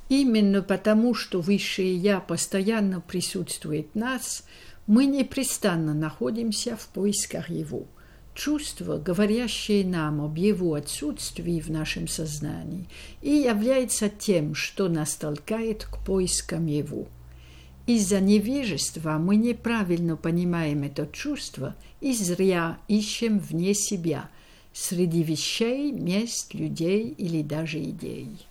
Именно потому, что Высшее Я постоянно присутствует в нас, мы непрестанно находимся в поисках Его. Чувство, говорящее нам об Его отсутствии в нашем сознании, и является тем, что нас толкает к поискам Его. Из-за невежества мы неправильно понимаем это чувство и зря ищем вне себя, среди вещей, мест, людей или даже идей.